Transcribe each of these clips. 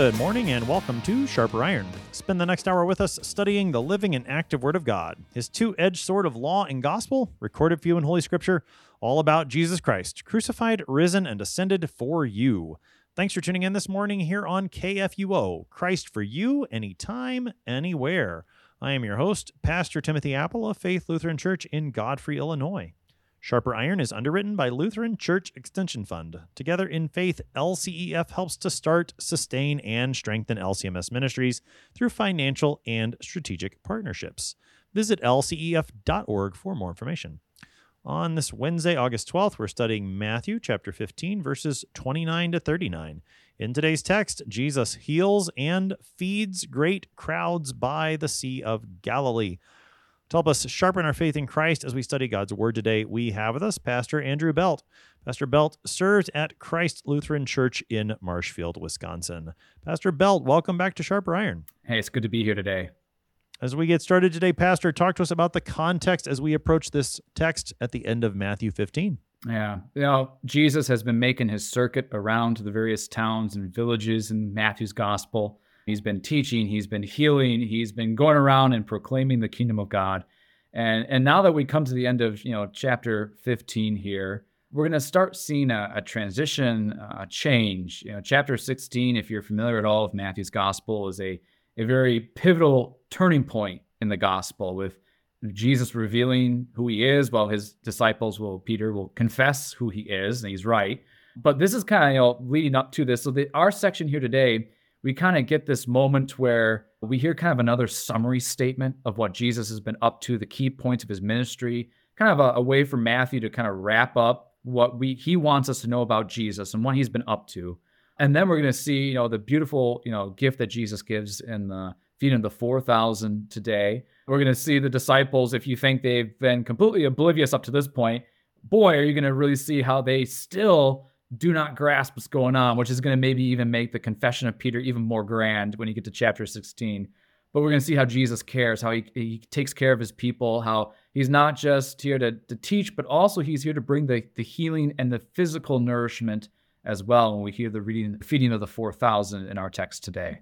Good morning and welcome to Sharper Iron. Spend the next hour with us studying the living and active Word of God, His two-edged sword of law and gospel, recorded for you in Holy Scripture, all about Jesus Christ, crucified, risen, and ascended for you. Thanks for tuning in this morning here on KFUO, Christ for you, anytime, anywhere. I am your host, Pastor Timothy Apple of Faith Lutheran Church in Godfrey, Illinois. Sharper Iron is underwritten by Lutheran Church Extension Fund. Together in Faith, LCEF helps to start, sustain, and strengthen LCMS ministries through financial and strategic partnerships. Visit lcef.org for more information. On this Wednesday, August 12th, we're studying Matthew chapter 15, verses 29 to 39. In today's text, Jesus heals and feeds great crowds by the Sea of Galilee. To help us sharpen our faith in Christ as we study God's Word today, we have with us Pastor Andrew Belt. Pastor Belt serves at Christ Lutheran Church in Marshfield, Wisconsin. Pastor Belt, welcome back to Sharper Iron. Hey, it's good to be here today. As we get started today, Pastor, talk to us about the context as we approach this text at the end of Matthew 15. Yeah, Jesus has been making his circuit around to the various towns and villages in Matthew's gospel. He's been teaching, he's been healing, he's been going around and proclaiming the kingdom of God. And now that we come to the end of chapter 15 here, we're going to start seeing a transition, a change. Chapter 16, if you're familiar at all with Matthew's gospel, is a very pivotal turning point in the gospel, with Jesus revealing who he is, while his disciples Peter will confess who he is, and he's right. But this is kind of leading up to this. So our section here today, we kind of get this moment where we hear kind of another summary statement of what Jesus has been up to, the key points of his ministry, kind of a way for Matthew to kind of wrap up what he wants us to know about Jesus and what he's been up to. And then we're going to see, the beautiful, gift that Jesus gives in the feeding of the 4,000 today. We're going to see the disciples, if you think they've been completely oblivious up to this point, boy, are you going to really see how they still do not grasp what's going on, which is going to maybe even make the confession of Peter even more grand when you get to chapter 16. But we're going to see how Jesus cares, how he takes care of his people, how he's not just here to teach, but also he's here to bring the healing and the physical nourishment as well when we hear the feeding of the 4,000 in our text today.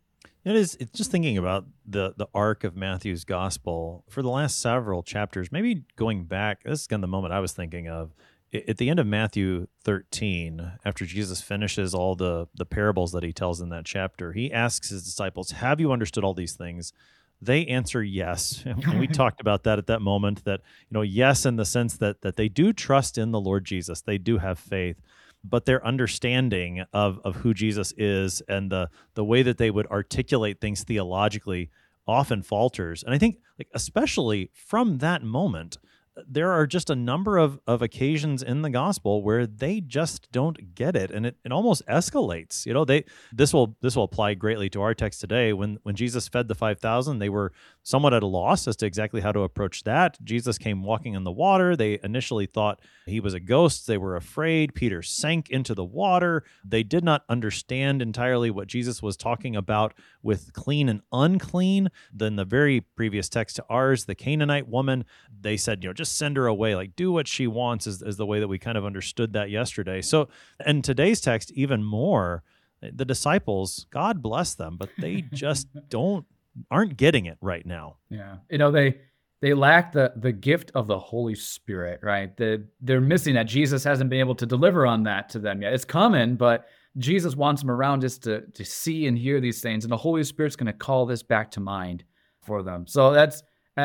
It's just thinking about the arc of Matthew's gospel for the last several chapters, maybe going back, this is kind of the moment I was thinking of. At the end of Matthew 13, after Jesus finishes all the parables that he tells in that chapter, he asks his disciples, have you understood all these things? They answer yes. And we talked about that at that moment, that, yes, in the sense that they do trust in the Lord Jesus. They do have faith, but their understanding of who Jesus is and the way that they would articulate things theologically often falters. And I think, especially from that moment, there are just a number of occasions in the gospel where they just don't get it, and it almost escalates. This will apply greatly to our text today. When Jesus fed the 5,000, they were somewhat at a loss as to exactly how to approach that. Jesus came walking on the water. They initially thought he was a ghost. They were afraid. Peter sank into the water. They did not understand entirely what Jesus was talking about with clean and unclean. Then the very previous text to ours, the Canaanite woman, they said, just send her away, do what she wants, is the way that we kind of understood that yesterday. So, and today's text, even more, the disciples, God bless them, but they just aren't getting it right now. Yeah. They lack the gift of the Holy Spirit, right? They're missing that. Jesus hasn't been able to deliver on that to them yet. It's coming, but Jesus wants them around just to see and hear these things, and the Holy Spirit's going to call this back to mind for them. So that's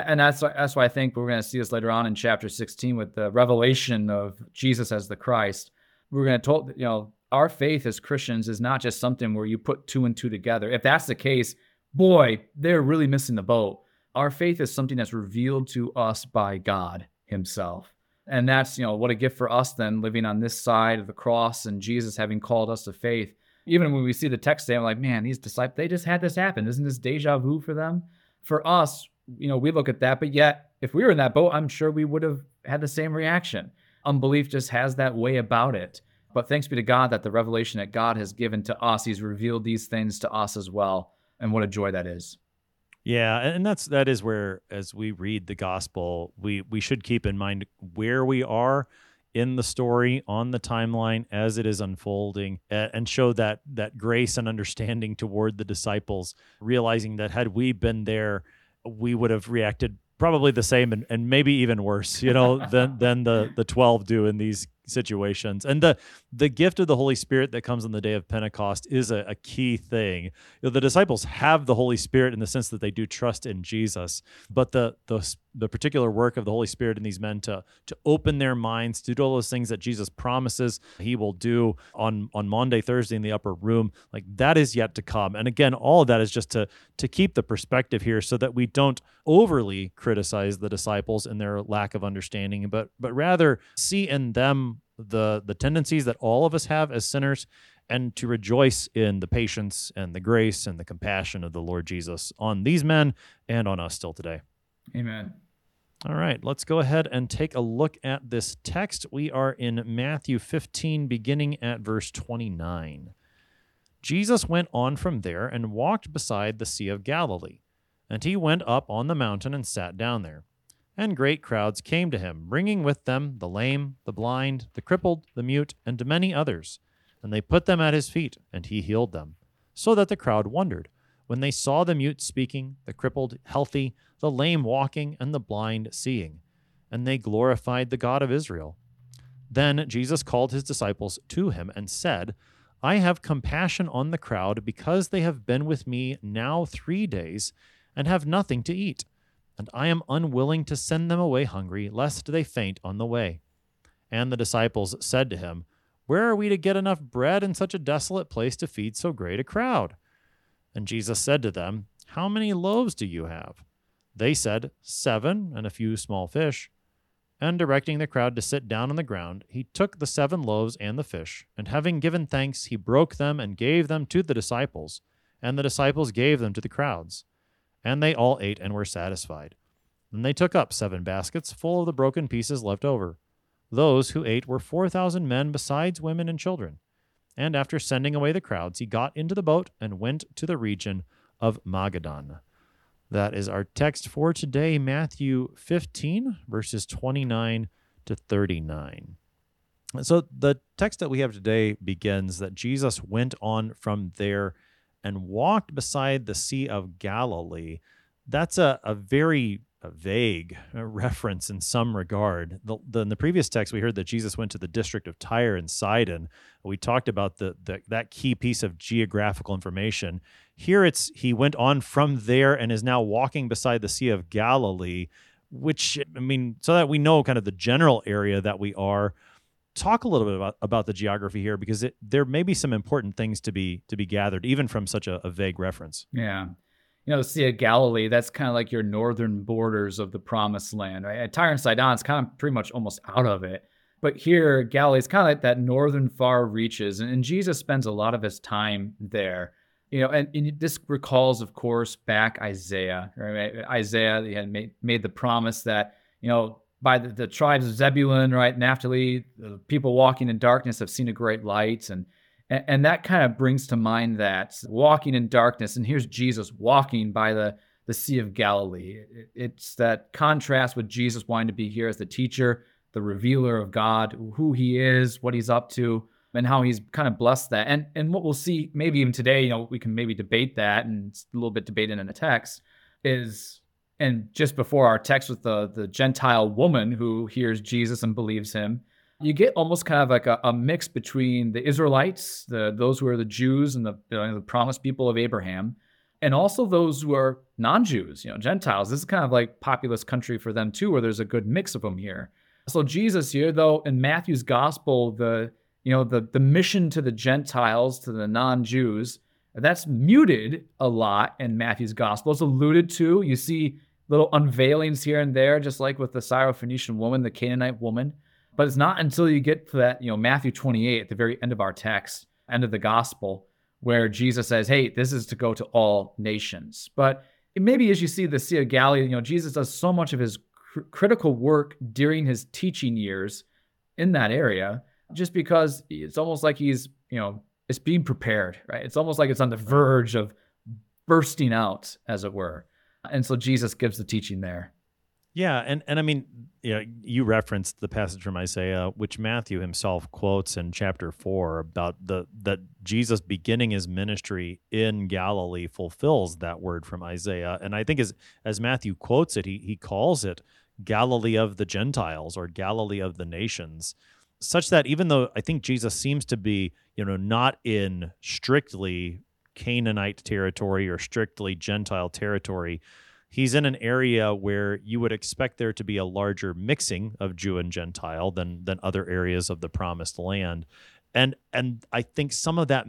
why I think we're going to see this later on in chapter 16 with the revelation of Jesus as the Christ. We're going to our faith as Christians is not just something where you put two and two together. If that's the case, boy, they're really missing the boat. Our faith is something that's revealed to us by God himself. And that's, what a gift for us then, living on this side of the cross and Jesus having called us to faith. Even when we see the text today, I'm like, man, these disciples, they just had this happen. Isn't this deja vu for them? For us, we look at that, but yet if we were in that boat, I'm sure we would have had the same reaction. Unbelief just has that way about it. But thanks be to God that the revelation that God has given to us, he's revealed these things to us as well. And what a joy that is. Yeah, and that is where, as we read the gospel, we should keep in mind where we are in the story, on the timeline as it is unfolding, and show that grace and understanding toward the disciples, realizing that had we been there, we would have reacted probably the same and maybe even worse, than the 12 do in these situations. And the gift of the Holy Spirit that comes on the day of Pentecost is a key thing. The disciples have the Holy Spirit in the sense that they do trust in Jesus, but the particular work of the Holy Spirit in these men to open their minds to do all those things that Jesus promises he will do on Maundy, Thursday in the upper room, like that is yet to come. And again, all of that is just to keep the perspective here so that we don't overly criticize the disciples in their lack of understanding, but rather see in them the tendencies that all of us have as sinners, and to rejoice in the patience and the grace and the compassion of the Lord Jesus on these men and on us still today. Amen. All right, let's go ahead and take a look at this text. We are in Matthew 15, beginning at verse 29. Jesus went on from there and walked beside the Sea of Galilee, and he went up on the mountain and sat down there. And great crowds came to him, bringing with them the lame, the blind, the crippled, the mute, and many others. And they put them at his feet, and he healed them, so that the crowd wondered when they saw the mute speaking, the crippled healthy, the lame walking, and the blind seeing. And they glorified the God of Israel. Then Jesus called his disciples to him and said, I have compassion on the crowd, because they have been with me now 3 days, and have nothing to eat. And I am unwilling to send them away hungry, lest they faint on the way. And the disciples said to him, Where are we to get enough bread in such a desolate place to feed so great a crowd? And Jesus said to them, How many loaves do you have? They said, 7, and a few small fish. And directing the crowd to sit down on the ground, he took the 7 loaves and the fish, and having given thanks, he broke them and gave them to the disciples, and the disciples gave them to the crowds. And they all ate and were satisfied. Then they took up 7 baskets full of the broken pieces left over. Those who ate were 4,000 men, besides women and children. And after sending away the crowds, he got into the boat and went to the region of Magadan. That is our text for today, Matthew 15, verses 29 to 39. So the text that we have today begins that Jesus went on from there and walked beside the Sea of Galilee. That's a very vague reference in some regard. In the previous text, we heard that Jesus went to the district of Tyre and Sidon. We talked about that key piece of geographical information. Here it's he went on from there and is now walking beside the Sea of Galilee, which, so that we know kind of the general area that we are. Talk a little bit about the geography here, because there may be some important things to be gathered, even from such a vague reference. Yeah. The Sea of Galilee, that's kind of like your northern borders of the Promised Land, right? At Tyre and Sidon, it's kind of pretty much almost out of it. But here, Galilee is kind of like that northern far reaches, and Jesus spends a lot of his time there. And this recalls, of course, back Isaiah, right? Isaiah, he had made the promise that, by the tribes of Zebulun, right, Naphtali, the people walking in darkness have seen a great light. And that kind of brings to mind that walking in darkness. And here's Jesus walking by the Sea of Galilee. It's that contrast with Jesus wanting to be here as the teacher, the revealer of God, who he is, what he's up to, and how he's kind of blessed that. And what we'll see maybe even today, we can maybe debate that, and it's a little bit debated in the text, is, and just before our text with the Gentile woman who hears Jesus and believes him, you get almost kind of like a mix between the Israelites, those who are the Jews and the promised people of Abraham, and also those who are non-Jews, Gentiles. This is kind of like populous country for them too, where there's a good mix of them here. So Jesus here, though, in Matthew's gospel, the mission to the Gentiles, to the non-Jews, that's muted a lot in Matthew's gospel. It's alluded to. You see little unveilings here and there, just like with the Syrophoenician woman, the Canaanite woman. But it's not until you get to that, Matthew 28, at the very end of our text, end of the gospel, where Jesus says, hey, this is to go to all nations. But maybe as you see the Sea of Galilee, Jesus does so much of his critical work during his teaching years in that area, just because it's almost like he's, it's being prepared, right? It's almost like it's on the verge of bursting out, as it were. And so Jesus gives the teaching there. Yeah, and I mean, you referenced the passage from Isaiah, which Matthew himself quotes in chapter 4 about the that Jesus beginning his ministry in Galilee fulfills that word from Isaiah. And I think as Matthew quotes it, he calls it Galilee of the Gentiles or Galilee of the nations, such that even though I think Jesus seems to be, not in strictly Canaanite territory or strictly Gentile territory, he's in an area where you would expect there to be a larger mixing of Jew and Gentile than other areas of the promised land. And I think some of that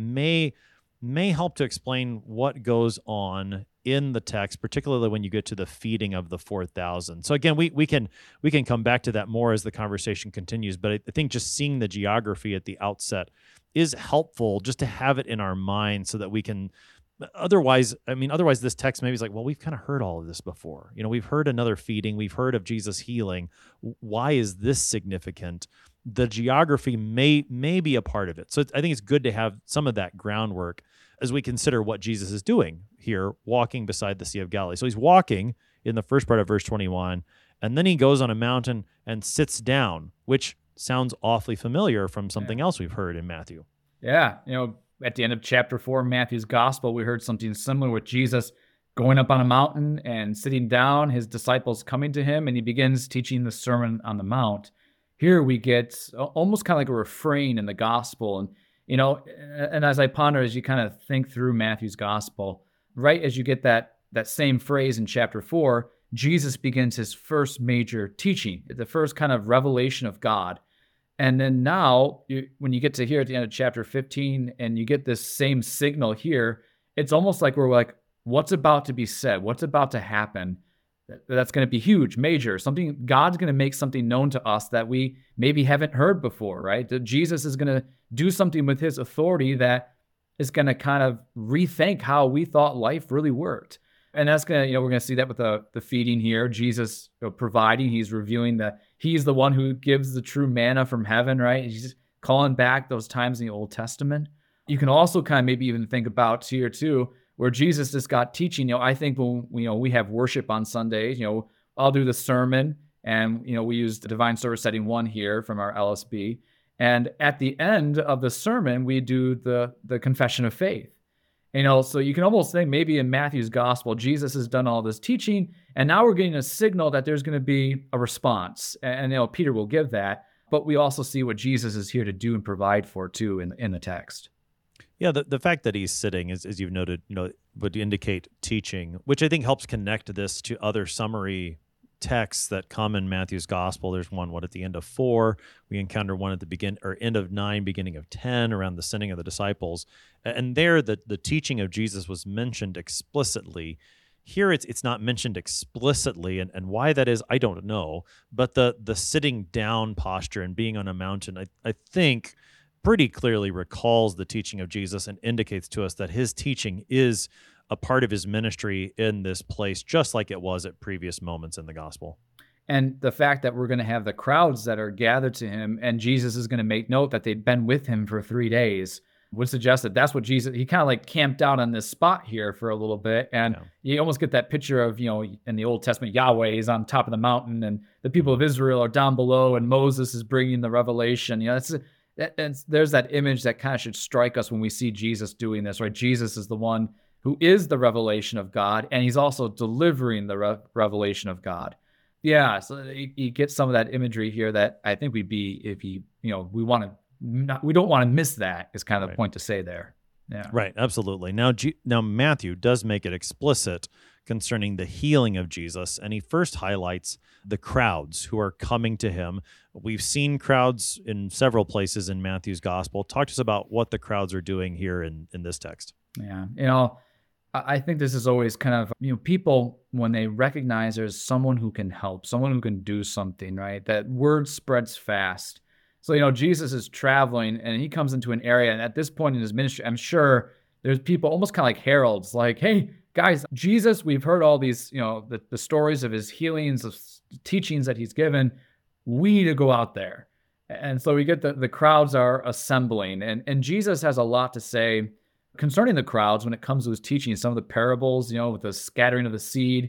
may help to explain what goes on in the text, particularly when you get to the feeding of the 4,000. So again, we can come back to that more as the conversation continues, but I think just seeing the geography at the outset is helpful just to have it in our mind so that we can. Otherwise, this text maybe is like, well, we've kind of heard all of this before. We've heard another feeding, we've heard of Jesus healing. Why is this significant? The geography may be a part of it. So I think it's good to have some of that groundwork as we consider what Jesus is doing here, walking beside the Sea of Galilee. So he's walking in the first part of verse 21, and then he goes on a mountain and sits down, which sounds awfully familiar from something else we've heard in Matthew. Yeah, at the end of chapter 4 of Matthew's gospel, we heard something similar with Jesus going up on a mountain and sitting down, his disciples coming to him, and he begins teaching the Sermon on the Mount. Here we get almost kind of like a refrain in the gospel. And as I ponder, as you kind of think through Matthew's gospel, right as you get that same phrase in chapter 4, Jesus begins his first major teaching, the first kind of revelation of God. And then now, when you get to here at the end of chapter 15, and you get this same signal here, it's almost like we're like, what's about to be said? What's about to happen? That's going to be huge, major. God's going to make something known to us that we maybe haven't heard before, right? That Jesus is going to do something with his authority that is going to kind of rethink how we thought life really worked. And that's going to, we're going to see that with the feeding here. Jesus providing, he's revealing that he's the one who gives the true manna from heaven, right? He's calling back those times in the Old Testament. You can also kind of maybe even think about here too, where Jesus just got teaching. I think when we have worship on Sundays, I'll do the sermon, and we use the Divine Service Setting 1 here from our LSB. And at the end of the sermon, we do the confession of faith. So you can almost think maybe in Matthew's gospel, Jesus has done all this teaching, and now we're getting a signal that there's going to be a response. And Peter will give that, but we also see what Jesus is here to do and provide for too in the text. Yeah, the fact that he's sitting, as you've noted, would indicate teaching, which I think helps connect this to other summary texts that come in Matthew's gospel. There's one at the end of 4. We encounter one at the end of 9, beginning of 10, around the sending of the disciples. And there, the teaching of Jesus was mentioned explicitly. Here, it's not mentioned explicitly, and why that is, I don't know. But the sitting down posture and being on a mountain, I think, pretty clearly recalls the teaching of Jesus and indicates to us that his teaching is a part of his ministry in this place, just like it was at previous moments in the gospel. And the fact that we're going to have the crowds that are gathered to him, and Jesus is going to make note that they'd been with him for 3 days, would suggest that that's what Jesus, he kind of like camped out on this spot here for a little bit. And you almost get that picture of, in the Old Testament, Yahweh is on top of the mountain and the people of Israel are down below, and Moses is bringing the revelation. There's that image that kind of should strike us when we see Jesus doing this, right? Jesus is the one who is the revelation of God, and he's also delivering the revelation of God. Yeah, so you get some of that imagery here that I think we don't want to miss that, is kind of the point to say there. Yeah. Right, absolutely. Now Matthew does make it explicit concerning the healing of Jesus, and he first highlights the crowds who are coming to him. We've seen crowds in several places in Matthew's gospel. Talk to us about what the crowds are doing here in this text. Yeah, I think this is always kind of, people, when they recognize there's someone who can help, someone who can do something, right? That word spreads fast. So, Jesus is traveling and he comes into an area, and at this point in his ministry, I'm sure there's people almost kind of like heralds, like, hey, guys, Jesus, we've heard all these, the stories of his healings, of teachings that he's given. We need to go out there. And so we get the crowds are assembling, and Jesus has a lot to say concerning the crowds when it comes to his teaching. Some of the parables, with the scattering of the seed.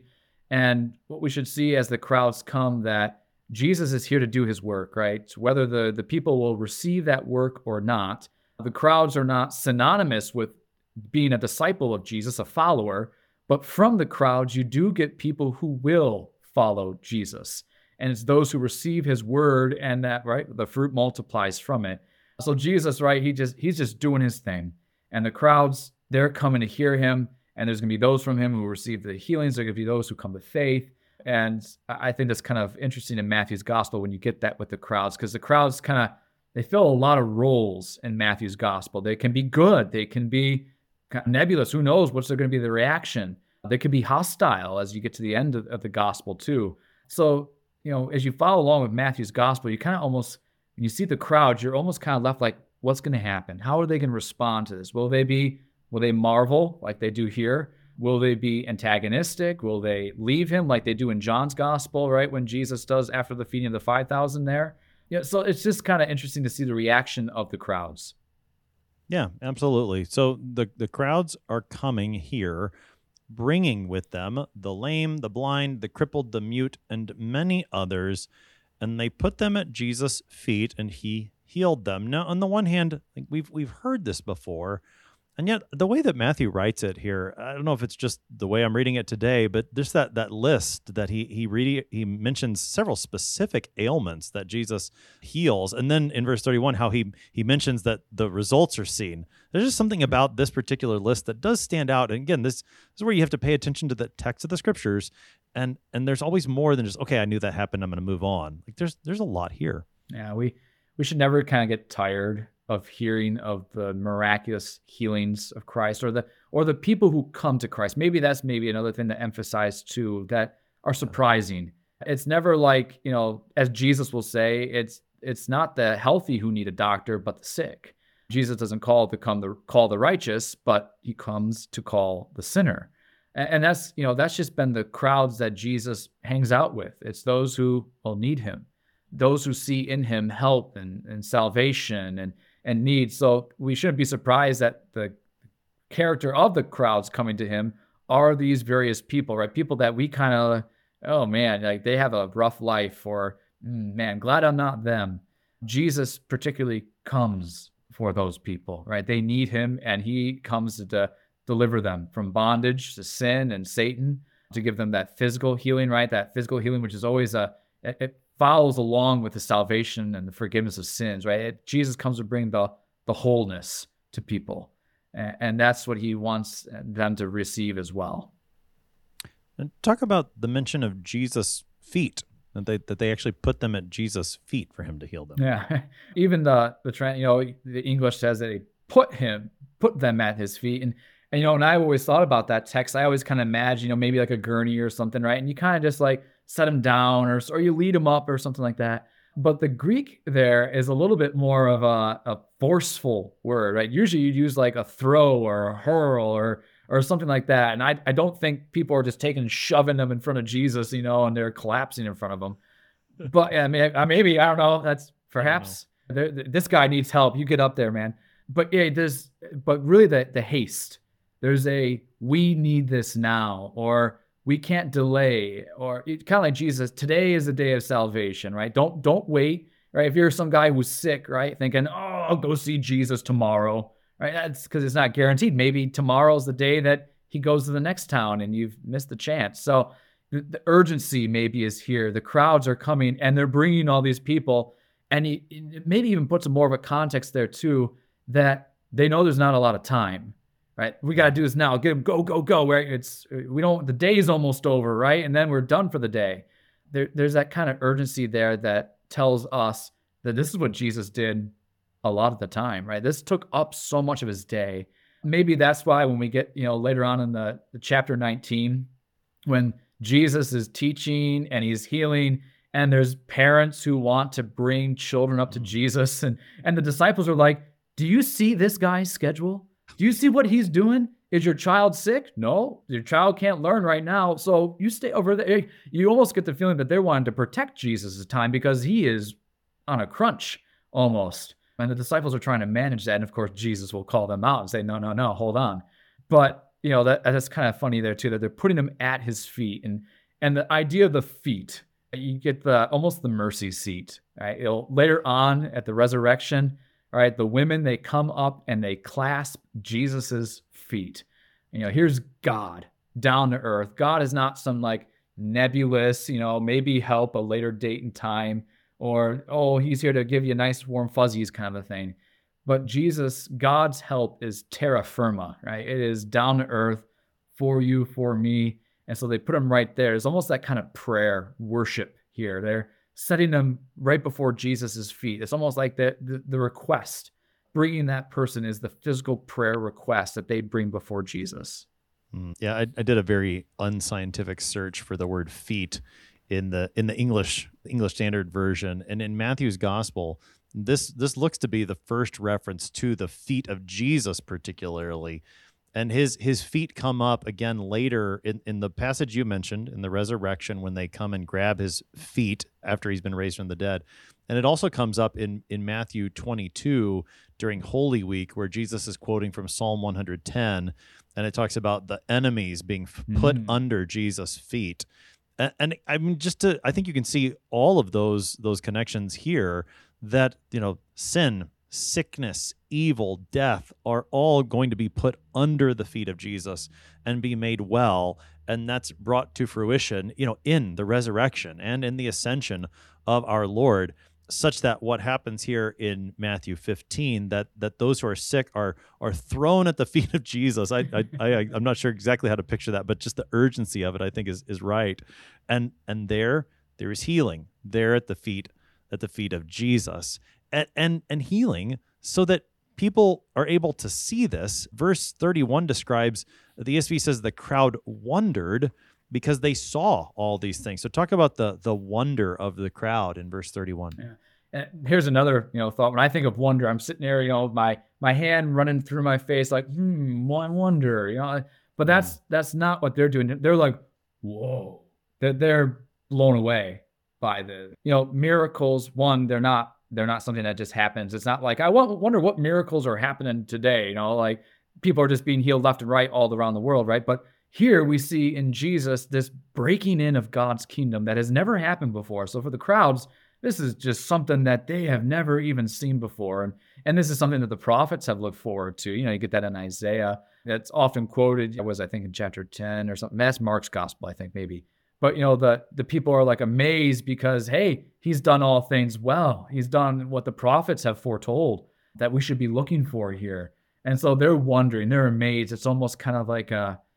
And what we should see as the crowds come, that Jesus is here to do his work, right? Whether the people will receive that work or not, the crowds are not synonymous with being a disciple of Jesus, a follower, but from the crowds, you do get people who will follow Jesus. And it's those who receive his word, and that, right, the fruit multiplies from it. So Jesus, right, he's just doing his thing. And the crowds, they're coming to hear him. And there's going to be those from him who receive the healings. There's going to be those who come to faith. And I think that's kind of interesting in Matthew's gospel when you get that with the crowds, because the crowds they fill a lot of roles in Matthew's gospel. They can be good. They can be kind of nebulous. Who knows what's going to be the reaction? They could be hostile as you get to the end of the gospel too. So, as you follow along with Matthew's gospel, you kind of almost, when you see the crowds, you're almost kind of left like, what's going to happen? How are they going to respond to this? Will they marvel like they do here? Will they be antagonistic? Will they leave him like they do in John's gospel, right? When Jesus does after the feeding of the 5,000 there. So it's just kind of interesting to see the reaction of the crowds. Yeah, absolutely. So the crowds are coming here, bringing with them the lame, the blind, the crippled, the mute, and many others, and they put them at Jesus' feet, and he healed them. Now, on the one hand, we've heard this before, and yet the way that Matthew writes it here, I don't know if it's just the way I'm reading it today, but there's that list that he mentions several specific ailments that Jesus heals, and then in verse 31, how he mentions that the results are seen. There's just something about this particular list that does stand out. And again, this is where you have to pay attention to the text of the scriptures, and there's always more than just, okay, I knew that happened, I'm going to move on. Like there's a lot here. Yeah, we should never kind of get tired of hearing of the miraculous healings of Christ, or the people who come to Christ. Maybe that's another thing to emphasize too, that are surprising. It's never like, as Jesus will say, it's not the healthy who need a doctor, but the sick. Jesus doesn't call the righteous, but he comes to call the sinner. And that's just been the crowds that Jesus hangs out with. It's those who will need him, those who see in him help and salvation and need. So we shouldn't be surprised that the character of the crowds coming to him are these various people, right? People that we kind of, oh man, like they have a rough life, or man, glad I'm not them. Jesus particularly comes for those people, right? They need him, and he comes to deliver them from bondage to sin and Satan, to give them that physical healing, right? That physical healing, which is always it follows along with the salvation and the forgiveness of sins, right? Jesus comes to bring the wholeness to people. And that's what he wants them to receive as well. And talk about the mention of Jesus' feet, that they actually put them at Jesus' feet for him to heal them. Yeah, even the English says that they put them at his feet. And and I always thought about that text. I always kind of imagine, maybe like a gurney or something, right? And you kind of just like set him down, or you lead him up or something like that. But the Greek there is a little bit more of a forceful word, right? Usually you'd use like a throw or a hurl or something like that. And I don't think people are just taking and shoving them in front of Jesus, and they're collapsing in front of him. But maybe, I don't know. That's perhaps this guy needs help. You get up there, man. But yeah, but really the haste. There's we need this now, or we can't delay, or kind of like Jesus, today is the day of salvation, right? Don't wait, right? If you're some guy who's sick, right, thinking, oh, I'll go see Jesus tomorrow, right? That's because it's not guaranteed. Maybe tomorrow's the day that he goes to the next town and you've missed the chance. So the urgency maybe is here. The crowds are coming and they're bringing all these people, and he maybe even puts more of a context there too, that they know there's not a lot of time. Right, we got to do this now. Get him, go, go, go. Right, the day is almost over, right, and then we're done for the day. There's that kind of urgency there that tells us that this is what Jesus did a lot of the time, right? This took up so much of his day. Maybe that's why when we get later on in the chapter 19, when Jesus is teaching and he's healing, and there's parents who want to bring children up to Jesus, and the disciples are like, "Do you see this guy's schedule? Do you see what he's doing? Is your child sick? No, your child can't learn right now. So you stay over there." You almost get the feeling that they're wanting to protect Jesus' time because he is on a crunch almost. And the disciples are trying to manage that. And of course, Jesus will call them out and say, no, hold on. But, that's kind of funny there too, that they're putting him at his feet. And And the idea of the feet, you get the almost the mercy seat. Right? Later on at the resurrection, all right, the women, they come up and they clasp Jesus's feet. Here's God down to earth. God is not some like nebulous, maybe help a later date and time, or, oh, he's here to give you nice warm fuzzies kind of a thing. But Jesus, God's help is terra firma, right? It is down to earth for you, for me. And so they put him right there. It's almost that kind of prayer, worship here. They're setting them right before Jesus's feet. It's almost like the request. Bringing that person is the physical prayer request that they bring before Jesus. Yeah, I did a very unscientific search for the word feet in the English Standard Version, and in Matthew's Gospel, this looks to be the first reference to the feet of Jesus particularly, and his feet come up again later in the passage you mentioned in the resurrection when they come and grab his feet after he's been raised from the dead. And it also comes up in Matthew 22 during Holy Week, where Jesus is quoting from Psalm 110, and it talks about the enemies being put under Jesus' feet. And I mean, I think you can see all of those connections here, that, sin, sickness, evil, death are all going to be put under the feet of Jesus and be made well. And that's brought to fruition, in the resurrection and in the ascension of our Lord, such that what happens here in Matthew 15, that those who are sick are thrown at the feet of Jesus. I'm not sure exactly how to picture that, but just the urgency of it, I think, is right. And there is healing there at the feet of Jesus, and healing so that people are able to see this. Verse 31 describes, the ESV says, the crowd wondered because they saw all these things. So talk about the wonder of the crowd in verse 31. Yeah. And here's another, thought. When I think of wonder, I'm sitting there, my hand running through my face, like, I wonder, But that's not what they're doing. They're like, whoa. They're blown away by the, miracles. One, they're not something that just happens. It's not like, I wonder what miracles are happening today. Like people are just being healed left and right all around the world, right? But here we see in Jesus this breaking in of God's kingdom that has never happened before. So for the crowds, this is just something that they have never even seen before. And this is something that the prophets have looked forward to. You get that in Isaiah. That's often quoted. It was, I think, in chapter 10 or something. That's Mark's gospel, I think, maybe. But, the people are like amazed because, hey, he's done all things well. He's done what the prophets have foretold that we should be looking for here. And so they're wondering, they're amazed. It's almost kind of like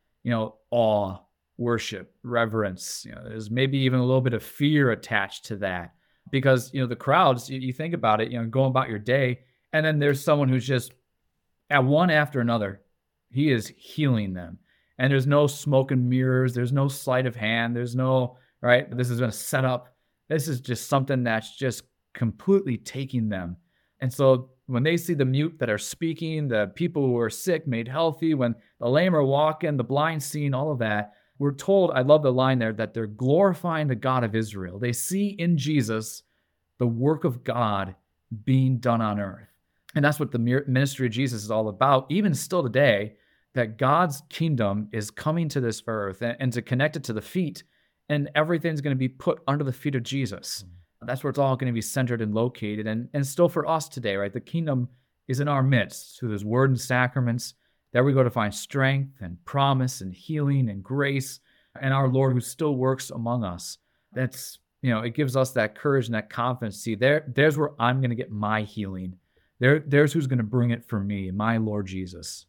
awe, worship, reverence. There's maybe even a little bit of fear attached to that because, the crowds, you think about it, going about your day, and then there's someone who's just at one after another, he is healing them. And there's no smoke and mirrors. There's no sleight of hand. There's no, right, this is going to set up. This is just something that's just completely taking them. And so when they see the mute that are speaking, the people who are sick made healthy, when the lame are walking, the blind seeing, all of that, we're told, I love the line there, that they're glorifying the God of Israel. They see in Jesus the work of God being done on earth. And that's what the ministry of Jesus is all about, even still today, that God's kingdom is coming to this earth and to connect it to the feet, and everything's going to be put under the feet of Jesus. That's where it's all going to be centered and located. And still for us today, right? The kingdom is in our midst through His word and sacraments. There we go to find strength and promise and healing and grace, and our Lord who still works among us. That's, it gives us that courage and that confidence. See, there's where I'm going to get my healing. There's who's going to bring it for me, my Lord Jesus.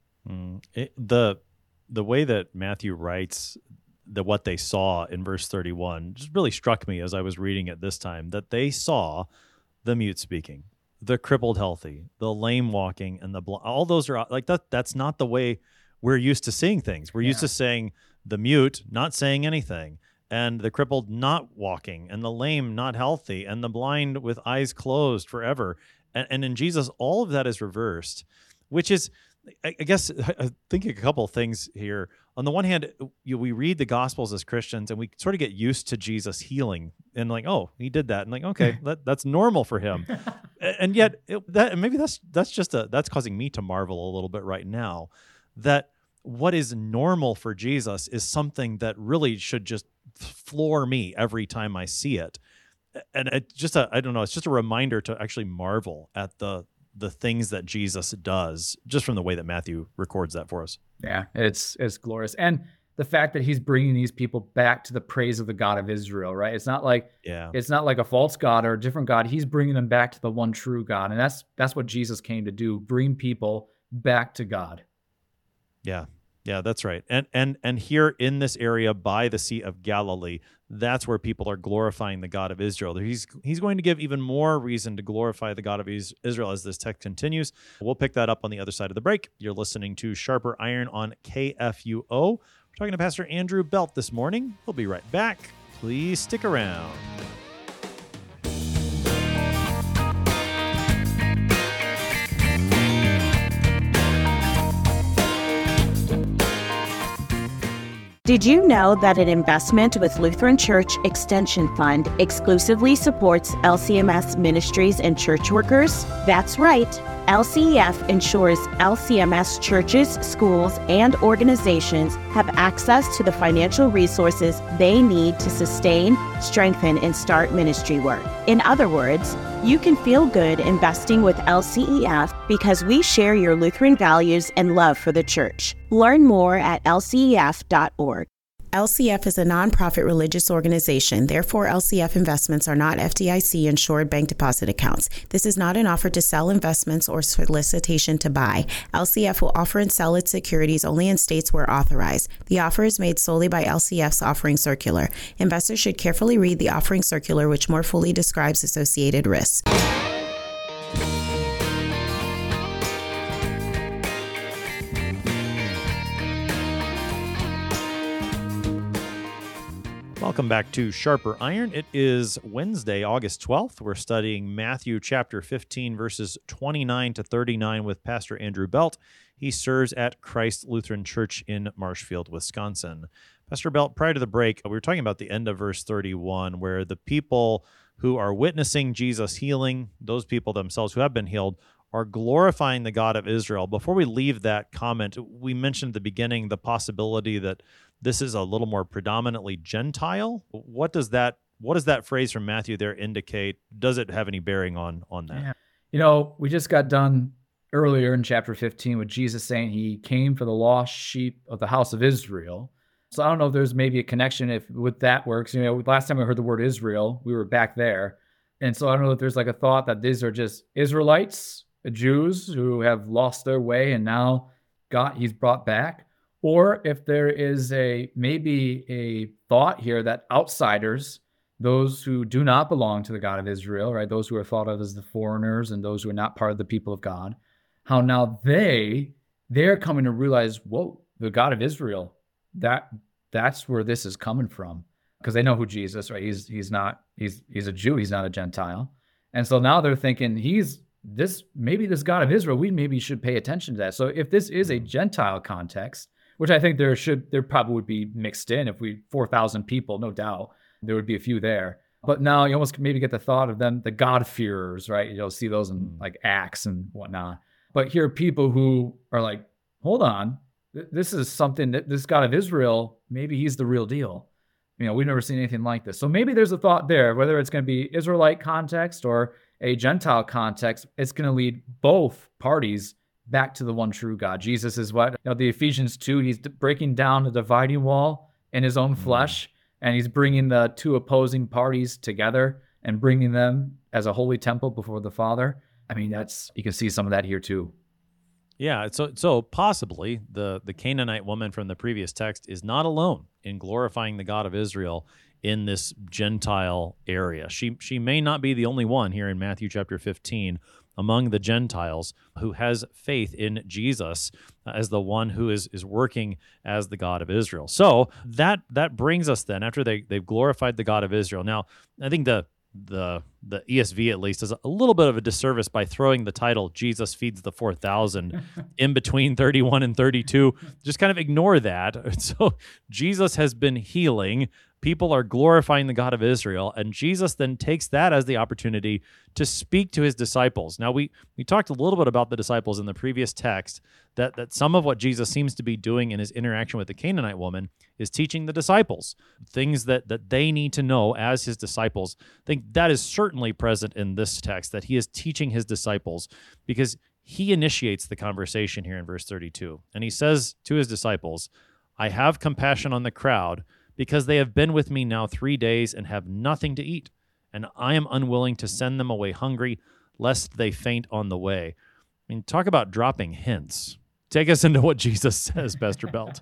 The way that Matthew writes what they saw in verse 31 just really struck me as I was reading it this time, that they saw the mute speaking, the crippled healthy, the lame walking, and the blind. All those are like that. That's not the way we're used to seeing things. We're used to saying the mute not saying anything, and the crippled not walking, and the lame not healthy, and the blind with eyes closed forever. And in Jesus, all of that is reversed, which is, I guess, I think a couple of things here. On the one hand, we read the Gospels as Christians, and we sort of get used to Jesus healing, and like, oh, he did that, and like, okay, that's normal for him. And yet, maybe that's causing me to marvel a little bit right now, that what is normal for Jesus is something that really should just floor me every time I see it. And it just I don't know, it's just a reminder to actually marvel at the things that Jesus does, just from the way that Matthew records that for us. Yeah, it's glorious. And the fact that he's bringing these people back to the praise of the God of Israel, right? It's not like a false God or a different God. He's bringing them back to the one true God. And that's what Jesus came to do, bring people back to God. Yeah. Yeah, that's right. And here in this area by the Sea of Galilee, that's where people are glorifying the God of Israel. He's going to give even more reason to glorify the God of Israel as this text continues. We'll pick that up on the other side of the break. You're listening to Sharper Iron on KFUO. We're talking to Pastor Andrew Belt this morning. We'll be right back. Please stick around. Did you know that an investment with Lutheran Church Extension Fund exclusively supports LCMS ministries and church workers? That's right. LCEF ensures LCMS churches, schools, and organizations have access to the financial resources they need to sustain, strengthen, and start ministry work. In other words, you can feel good investing with LCEF because we share your Lutheran values and love for the church. Learn more at lcef.org. LCF is a nonprofit religious organization. Therefore, LCF investments are not FDIC-insured bank deposit accounts. This is not an offer to sell investments or solicitation to buy. LCF will offer and sell its securities only in states where authorized. The offer is made solely by LCF's offering circular. Investors should carefully read the offering circular, which more fully describes associated risks. Welcome back to Sharper Iron. It is Wednesday, August 12th. We're studying Matthew chapter 15, verses 29 to 39 with Pastor Andrew Belt. He serves at Christ Lutheran Church in Marshfield, Wisconsin. Pastor Belt, prior to the break, we were talking about the end of verse 31, where the people who are witnessing Jesus healing, those people themselves who have been healed, are glorifying the God of Israel. Before we leave that comment, we mentioned at the beginning the possibility that this is a little more predominantly Gentile. What does that phrase from Matthew there indicate? Does it have any bearing on that? Yeah. We just got done earlier in chapter 15 with Jesus saying he came for the lost sheep of the house of Israel. So I don't know if there's maybe a connection with that works. Last time I heard the word Israel, we were back there. And so I don't know if there's like a thought that these are just Israelites, Jews who have lost their way and now he's brought back. Or if there is maybe a thought here that outsiders, those who do not belong to the God of Israel, right? Those who are thought of as the foreigners and those who are not part of the people of God, how now they're coming to realize, whoa, the God of Israel, that's where this is coming from. Because they know who Jesus, right? He's a Jew, he's not a Gentile. And so now they're thinking maybe this God of Israel, we maybe should pay attention to that. So if this is a Gentile context, which I think there probably would be mixed in. If 4,000 people, no doubt, there would be a few there. But now you almost maybe get the thought of them, the God-fearers, right? You'll see those in like Acts and whatnot. But here are people who are like, hold on, this is something that this God of Israel, maybe he's the real deal. We've never seen anything like this. So maybe there's a thought there, whether it's going to be Israelite context or a Gentile context, it's going to lead both parties back to the one true God. Jesus is what? The Ephesians 2, he's breaking down the dividing wall in his own flesh, and he's bringing the two opposing parties together and bringing them as a holy temple before the Father. You can see some of that here too. Yeah, so possibly the Canaanite woman from the previous text is not alone in glorifying the God of Israel in this Gentile area. She may not be the only one here in Matthew chapter 15 among the Gentiles who has faith in Jesus as the one who is working as the God of Israel. So that brings us then, after they've glorified the God of Israel. Now, I think the the ESV at least does a little bit of a disservice by throwing the title Jesus feeds the 4,000 in between 31 and 32. Just kind of ignore that. So Jesus has been healing. People are glorifying the God of Israel, and Jesus then takes that as the opportunity to speak to his disciples. Now, we talked a little bit about the disciples in the previous text, that some of what Jesus seems to be doing in his interaction with the Canaanite woman is teaching the disciples things that they need to know as his disciples. I think that is certainly present in this text, that he is teaching his disciples, because he initiates the conversation here in verse 32. And he says to his disciples, "I have compassion on the crowd, because they have been with me now 3 days and have nothing to eat, and I am unwilling to send them away hungry, lest they faint on the way." I mean, talk about dropping hints. Take us into what Jesus says, Pastor Belt.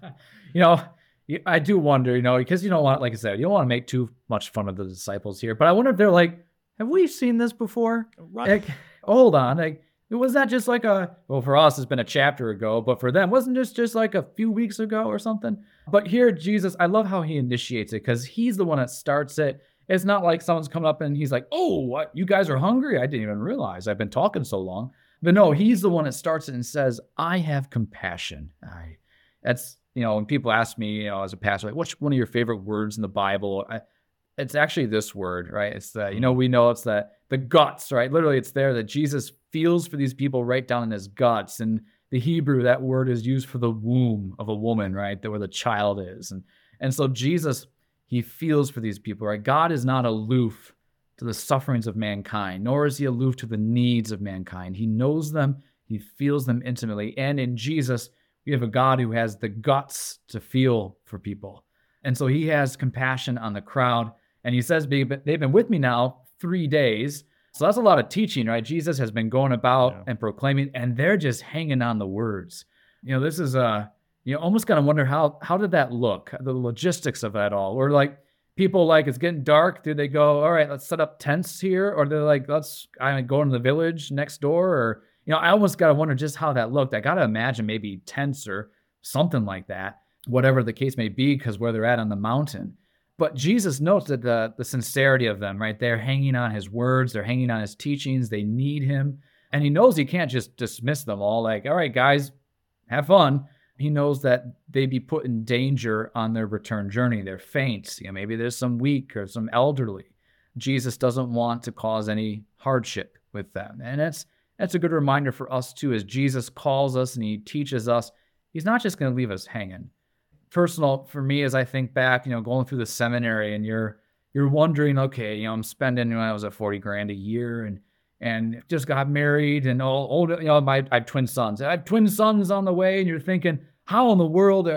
I do wonder, because you don't want, like I said, you don't want to make too much fun of the disciples here, but I wonder if they're like, have we seen this before? Right. Like, hold on. Was that just like for us, it's been a chapter ago, but for them, wasn't this just like a few weeks ago or something? But here, Jesus, I love how he initiates it, because he's the one that starts it. It's not like someone's coming up and he's like, "Oh, what? You guys are hungry? I didn't even realize. I've been talking so long." But no, he's the one that starts it and says, "I have compassion." That's, when people ask me, as a pastor, like, what's one of your favorite words in the Bible? It's actually this word, right? It's the, we know it's the guts, right? Literally, it's there that Jesus feels for these people right down in his guts. And the Hebrew, that word is used for the womb of a woman, right? Where the child is. And so Jesus, he feels for these people, right? God is not aloof to the sufferings of mankind, nor is he aloof to the needs of mankind. He knows them, he feels them intimately. And in Jesus, we have a God who has the guts to feel for people. And so he has compassion on the crowd. And he says, they've been with me now 3 days. So that's a lot of teaching, right? Jesus has been going about and proclaiming, and they're just hanging on the words. This is almost kind of wonder how did that look? The logistics of that all. Or like people it's getting dark. Do they go, all right, let's set up tents here? Or they're like, let's go into the village next door? Or, I almost got to wonder just how that looked. I got to imagine maybe tents or something like that, whatever the case may be, because where they're at on the mountain. But Jesus notes that the sincerity of them, right? They're hanging on his words. They're hanging on his teachings. They need him. And he knows he can't just dismiss them all like, all right, guys, have fun. He knows that they'd be put in danger on their return journey. They're faint. Maybe there's some weak or some elderly. Jesus doesn't want to cause any hardship with them. And that's a good reminder for us too, as Jesus calls us and he teaches us, he's not just going to leave us hanging. Personal for me, as I think back, going through the seminary, and you're wondering, okay, I'm spending, I was at $40,000 a year and just got married and old, I have twin sons. I have twin sons on the way, and you're thinking, how in the world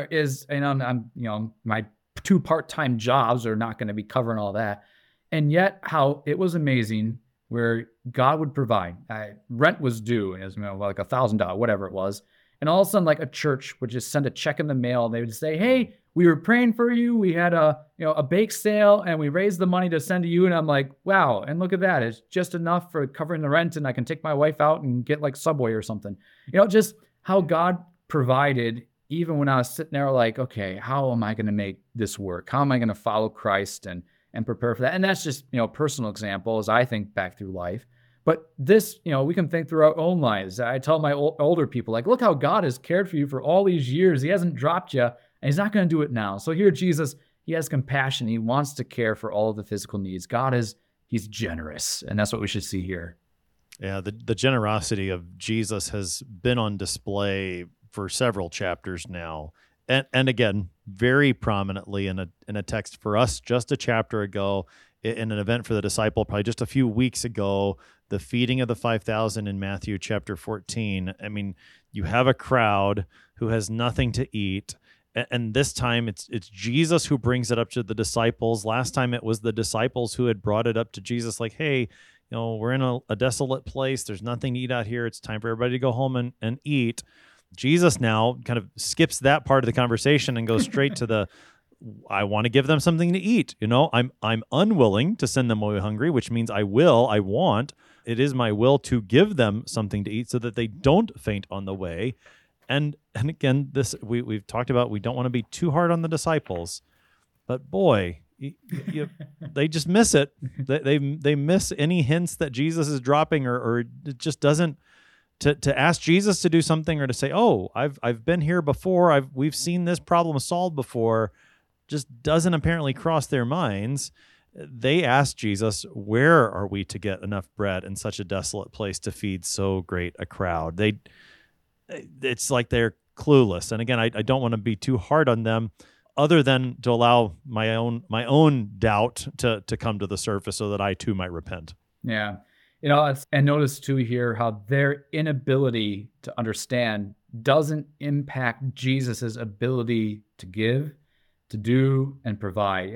I'm my 2 part-time jobs are not going to be covering all that. And yet how it was amazing where God would provide. Rent was due, as like $1,000, whatever it was. And all of a sudden, like a church would just send a check in the mail. They would say, "Hey, we were praying for you. We had a bake sale, and we raised the money to send to you." And I'm like, wow! And look at that. It's just enough for covering the rent, and I can take my wife out and get like Subway or something. Just how God provided, even when I was sitting there like, okay, how am I going to make this work? How am I going to follow Christ and prepare for that? And that's just personal example as I think back through life. But this, we can think through our own lives. I tell my older people, like, look how God has cared for you for all these years. He hasn't dropped you, and he's not going to do it now. So here, Jesus, he has compassion. He wants to care for all of the physical needs. He's generous, and that's what we should see here. Yeah, the generosity of Jesus has been on display for several chapters now. And again, very prominently in a text for us just a chapter ago, in an event for the disciple probably just a few weeks ago, the feeding of the 5,000 in Matthew chapter 14. I mean, you have a crowd who has nothing to eat, and this time it's Jesus who brings it up to the disciples. Last time it was the disciples who had brought it up to Jesus, like, hey, we're in a desolate place. There's nothing to eat out here. It's time for everybody to go home and eat. Jesus now kind of skips that part of the conversation and goes straight to I want to give them something to eat. I'm unwilling to send them away hungry, which means I want. It is my will to give them something to eat so that they don't faint on the way. And again, this we've talked about, we don't want to be too hard on the disciples, but boy, they just miss it. They miss any hints that Jesus is dropping, or it just doesn't. To ask Jesus to do something, or to say, "Oh, I've been here before. We've seen this problem solved before," just doesn't apparently cross their minds. They ask Jesus, "Where are we to get enough bread in such a desolate place to feed so great a crowd?" It's like they're clueless. And again, I don't want to be too hard on them, other than to allow my own doubt to come to the surface, so that I too might repent. Yeah. And notice too here how their inability to understand doesn't impact Jesus's ability to give, to do, and provide.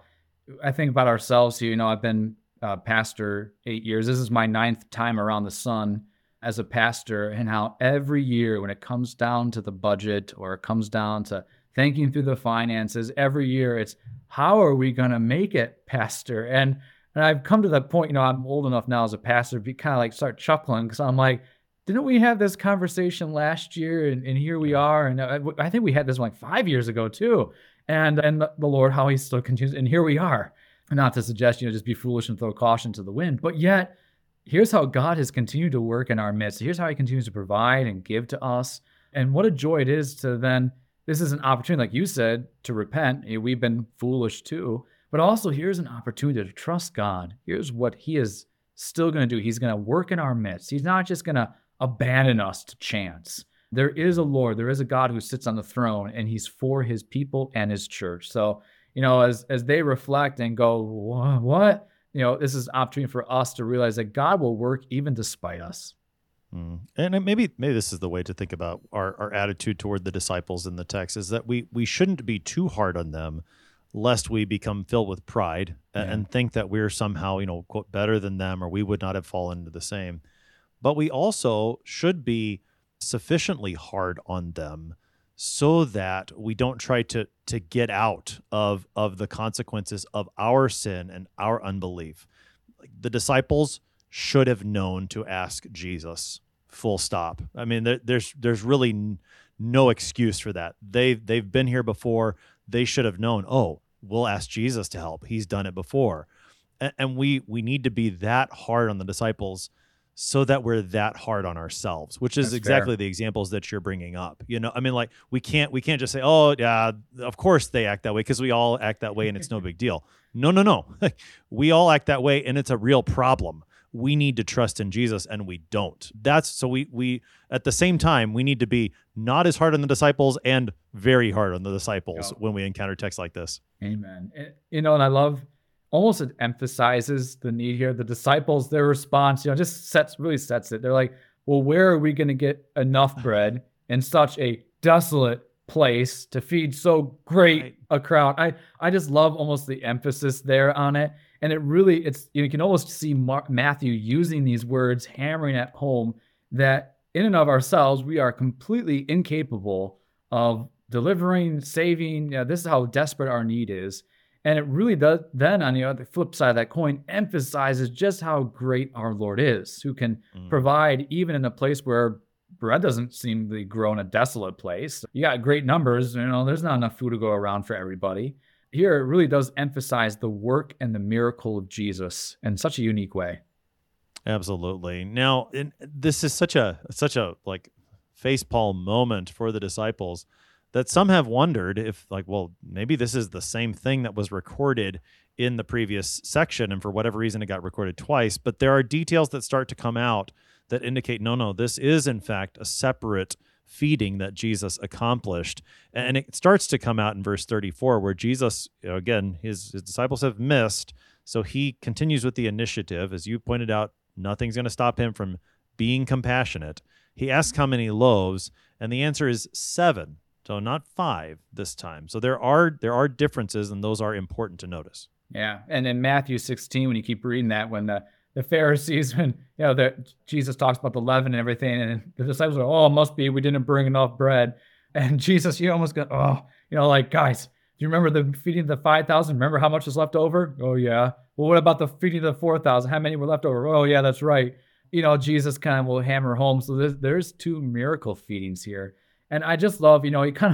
I think about ourselves here. I've been a pastor 8 years. This is my 9th time around the sun as a pastor, and how every year when it comes down to the budget, or it comes down to thinking through the finances, every year it's, how are we going to make it, Pastor? And I've come to that point, I'm old enough now as a pastor to be kind of like start chuckling, because I'm like, didn't we have this conversation last year? And here we are. And I think we had this like 5 years ago too. And the Lord, how he still continues. And here we are. Not to suggest, just be foolish and throw caution to the wind. But yet, here's how God has continued to work in our midst. Here's how he continues to provide and give to us. And what a joy it is to then, this is an opportunity, like you said, to repent. We've been foolish too. But also, here's an opportunity to trust God. Here's what he is still going to do. He's going to work in our midst. He's not just going to abandon us to chance. There is a Lord. There is a God who sits on the throne, and he's for his people and his church. So, as they reflect and go, what? This is an opportunity for us to realize that God will work even despite us. And maybe this is the way to think about our attitude toward the disciples in the text, is that we shouldn't be too hard on them, lest we become filled with pride and think that we're somehow, quote, better than them, or we would not have fallen into the same. But we also should be sufficiently hard on them so that we don't try to get out of the consequences of our sin and our unbelief. The disciples should have known to ask Jesus, full stop. I mean, there's really no excuse for that. They've been here before. They should have known, we'll ask Jesus to help. He's done it before. And we need to be that hard on the disciples so that we're that hard on ourselves, which is exactly the examples that you're bringing up. We can't just say, oh, yeah, of course they act that way because we all act that way and it's no big deal. No. We all act that way and it's a real problem. We need to trust in Jesus, and we don't. We at the same time, we need to be not as hard on the disciples and very hard on the disciples when we encounter texts like this. Amen. And I love, almost it emphasizes the need here. The disciples, their response, just really sets it. They're like, well, where are we going to get enough bread in such a desolate place to feed so great a crowd? I just love almost the emphasis there on it. And it really, you can almost see Matthew using these words, hammering at home that in and of ourselves, we are completely incapable of delivering, saving. This is how desperate our need is. And it really does, then on the other flip side of that coin, emphasizes just how great our Lord is, who can provide even in a place where bread doesn't seem to grow in a desolate place. You got great numbers, there's not enough food to go around for everybody. Here, it really does emphasize the work and the miracle of Jesus in such a unique way. Absolutely. Now, this is such a like facepalm moment for the disciples that some have wondered if, maybe this is the same thing that was recorded in the previous section, and for whatever reason it got recorded twice. But there are details that start to come out that indicate, no, this is in fact a separate feeding that Jesus accomplished. And it starts to come out in verse 34, where Jesus, again, his disciples have missed, so he continues with the initiative. As you pointed out, nothing's going to stop him from being compassionate. He asks how many loaves, and the answer is 7. So not 5 this time. So there are differences, and those are important to notice. Yeah, and in Matthew 16, when you keep reading that, when the Pharisees, when Jesus talks about the leaven and everything, and the disciples are, it must be we didn't bring enough bread, and Jesus, you almost go, guys, do you remember the feeding the 5,000? Remember how much was left over? Oh yeah. Well, what about the feeding the 4,000? How many were left over? Oh yeah, that's right. Jesus kind of will hammer home. So there's 2 miracle feedings here. And I just love, he kind of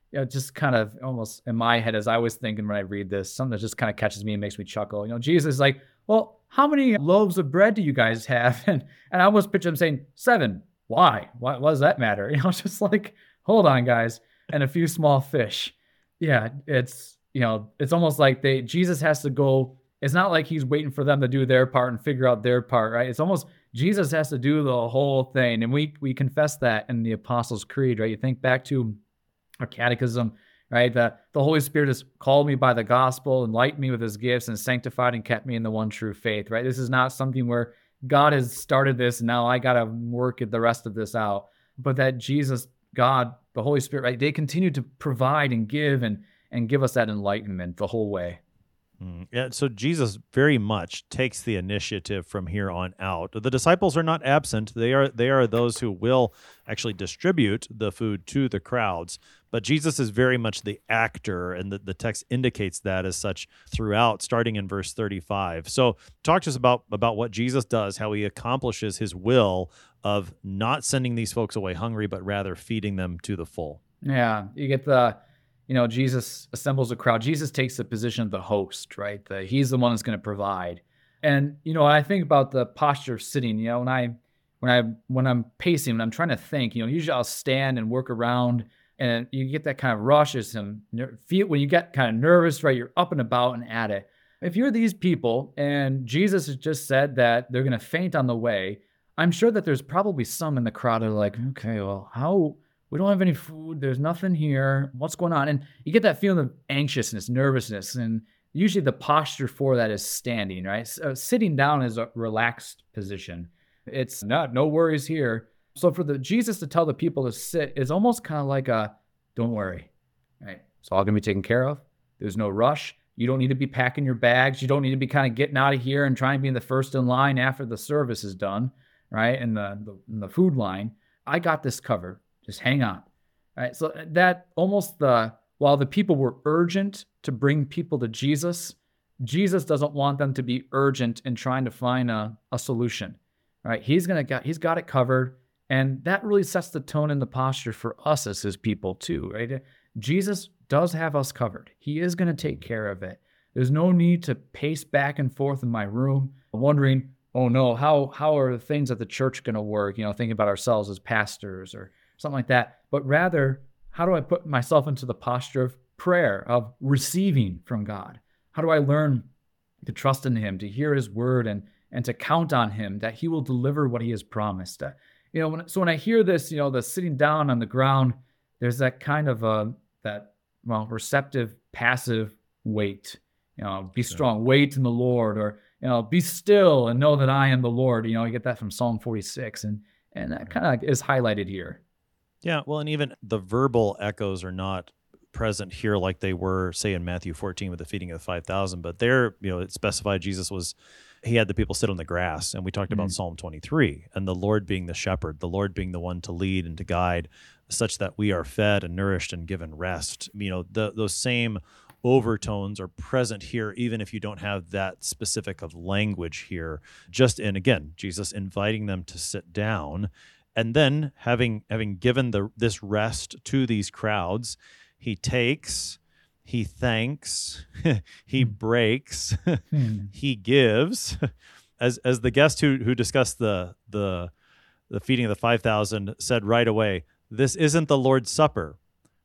just kind of almost in my head as I was thinking when I read this, something that just kind of catches me and makes me chuckle. Jesus is like, well, how many loaves of bread do you guys have? And I almost picture him saying, 7. Why? What does that matter? Just like, hold on, guys. And a few small fish. Yeah, it's almost like Jesus has to go. It's not like he's waiting for them to do their part and figure out their part, right? It's almost Jesus has to do the whole thing. And we confess that in the Apostles' Creed, right? You think back to our catechism, right? The Holy Spirit has called me by the gospel, enlightened me with his gifts, and sanctified and kept me in the one true faith, right? This is not something where God has started this and now I got to work the rest of this out. But that Jesus, God, the Holy Spirit, right? They continue to provide and give us that enlightenment the whole way. Yeah, so Jesus very much takes the initiative from here on out. The disciples are not absent. They are those who will actually distribute the food to the crowds. But Jesus is very much the actor, and the text indicates that as such throughout, starting in verse 35. So talk to us about what Jesus does, how he accomplishes his will of not sending these folks away hungry, but rather feeding them to the full. Yeah, you get Jesus assembles a crowd. Jesus takes the position of the host, right? He's the one that's going to provide. And, I think about the posture of sitting, when I'm pacing, when I'm trying to think, usually I'll stand and work around, and you get that kind of rush and feel when you get kind of nervous, right? You're up and about and at it. If you're these people and Jesus has just said that they're going to faint on the way, I'm sure that there's probably some in the crowd that are like, okay, well, how... We don't have any food. There's nothing here. What's going on? And you get that feeling of anxiousness, nervousness. And usually the posture for that is standing, right? So sitting down is a relaxed position. It's no worries here. So for Jesus to tell the people to sit is almost kind of like don't worry, right? It's all going to be taken care of. There's no rush. You don't need to be packing your bags. You don't need to be kind of getting out of here and trying to be in the first in line after the service is done, right? In the food line. I got this covered. Just hang on. All right. So that while the people were urgent to bring people to Jesus, Jesus doesn't want them to be urgent in trying to find a solution. All right. He's got it covered. And that really sets the tone and the posture for us as his people too, right? Jesus does have us covered. He is going to take care of it. There's no need to pace back and forth in my room wondering, oh no, how are the things at the church going to work? Thinking about ourselves as pastors or something like that, but rather, how do I put myself into the posture of prayer, of receiving from God? How do I learn to trust in him, to hear his word, and to count on him that he will deliver what he has promised? When I hear this, the sitting down on the ground, there's that kind of receptive, passive wait. Be strong, wait in the Lord, or be still and know that I am the Lord. You get that from Psalm 46, and that kind of is highlighted here. Yeah, well, and even the verbal echoes are not present here like they were, say, in Matthew 14 with the feeding of the 5,000. But there, it specified he had the people sit on the grass. And we talked about Psalm 23 and the Lord being the shepherd, the Lord being the one to lead and to guide such that we are fed and nourished and given rest. Those same overtones are present here, even if you don't have that specific of language here. And again, Jesus inviting them to sit down. And then, having given this rest to these crowds, he takes, he thanks, he breaks, he gives. As the guest who discussed the feeding of the 5,000 said right away, this isn't the Lord's Supper.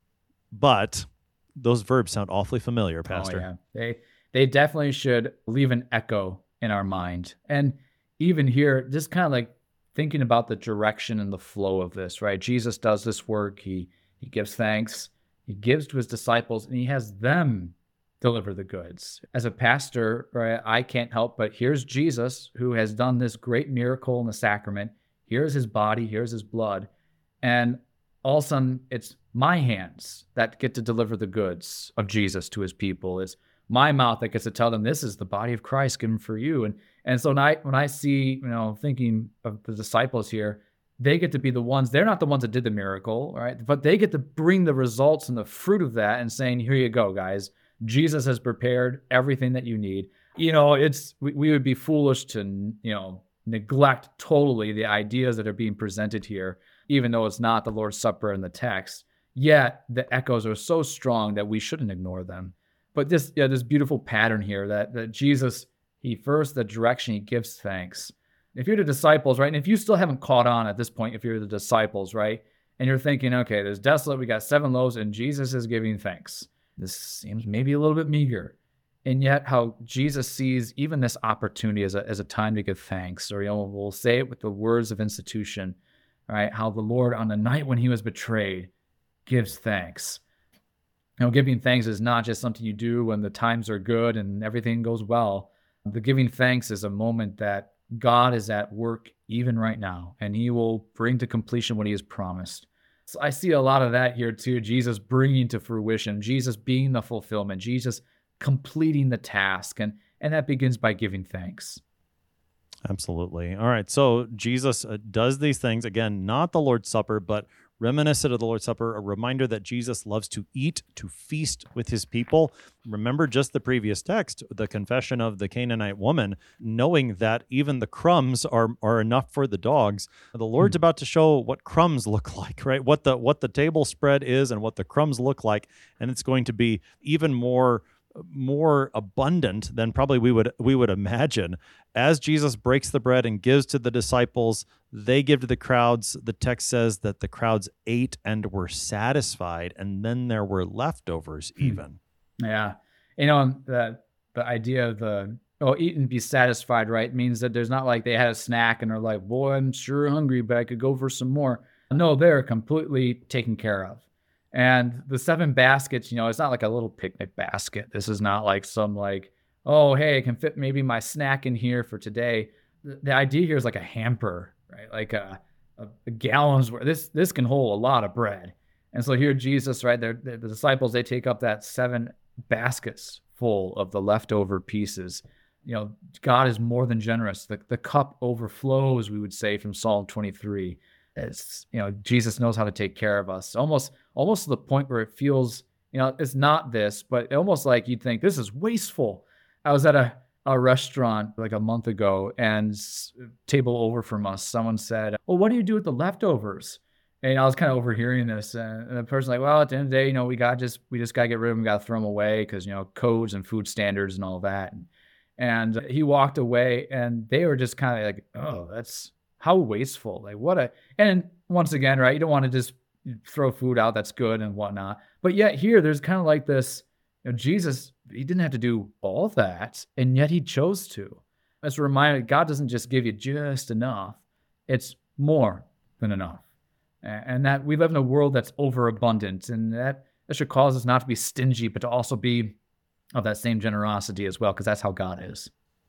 But those verbs sound awfully familiar, Pastor. Oh, yeah. They definitely should leave an echo in our mind. And even here, just kind of like thinking about the direction and the flow of this, right? Jesus does this work. He gives thanks. He gives to his disciples, and he has them deliver the goods. As a pastor, right, I can't help but here's Jesus who has done this great miracle in the sacrament. Here's his body. Here's his blood. And all of a sudden, it's my hands that get to deliver the goods of Jesus to his people. It's my mouth that gets to tell them this is the body of Christ given for you. And so when I see, thinking of the disciples here, they get to be the ones, they're not the ones that did the miracle, right? But they get to bring the results and the fruit of that and saying, here you go, guys. Jesus has prepared everything that you need. We would be foolish to, neglect totally the ideas that are being presented here, even though it's not the Lord's Supper in the text. yet the echoes are so strong that we shouldn't ignore them. But this beautiful pattern here that Jesus, the direction, he gives thanks. If you're the disciples, right, and if you still haven't caught on at this point, if you're the disciples, right, and you're thinking, okay, there's desolate, we got 7 loaves, and Jesus is giving thanks. This seems maybe a little bit meager. And yet how Jesus sees even this opportunity as a time to give thanks, or, we'll say it with the words of institution, right? How the Lord on the night when he was betrayed gives thanks. Giving thanks is not just something you do when the times are good and everything goes well. The giving thanks is a moment that God is at work even right now, and he will bring to completion what he has promised. So I see a lot of that here too. Jesus bringing to fruition, Jesus being the fulfillment, Jesus completing the task. And that begins by giving thanks. Absolutely. All right. So Jesus does these things, again, not the Lord's Supper, but reminiscent of the Lord's Supper, a reminder that Jesus loves to eat, to feast with his people. Remember just the previous text, the confession of the Canaanite woman, knowing that even the crumbs are enough for the dogs. The Lord's about to show what crumbs look like, right? What the table spread is and what the crumbs look like, and it's going to be even more abundant than probably we would imagine. As Jesus breaks the bread and gives to the disciples, they give to the crowds. The text says that the crowds ate and were satisfied, and then there were leftovers even. Yeah. The idea of eat and be satisfied, right, means that there's not like they had a snack and they're like, boy, I'm sure hungry, but I could go for some more. No, they're completely taken care of. And the 7 baskets, it's not like a little picnic basket. This is not like some oh, hey, I can fit maybe my snack in here for today. The idea here is like a hamper, right? Like a gallon's worth. This can hold a lot of bread. And so here Jesus, right, the disciples, they take up that 7 baskets full of the leftover pieces. God is more than generous. The cup overflows, we would say, from Psalm 23. It's, Jesus knows how to take care of us. Almost to the point where it feels, it's not this, but almost like you'd think this is wasteful. I was at a restaurant like a month ago, and table over from us, someone said, well, what do you do with the leftovers? And I was kind of overhearing this, and the person's like, well, at the end of the day, we just got to get rid of them, got to throw them away because, codes and food standards and all that. And he walked away, and they were just kind of like, oh, that's how wasteful. And once again, right, you don't want to just throw food out that's good and whatnot. But yet here, there's kind of like this, Jesus, he didn't have to do all that, and yet he chose to. It's a reminder, God doesn't just give you just enough. It's more than enough. And that we live in a world that's overabundant, and that should cause us not to be stingy, but to also be of that same generosity as well, because that's how God is.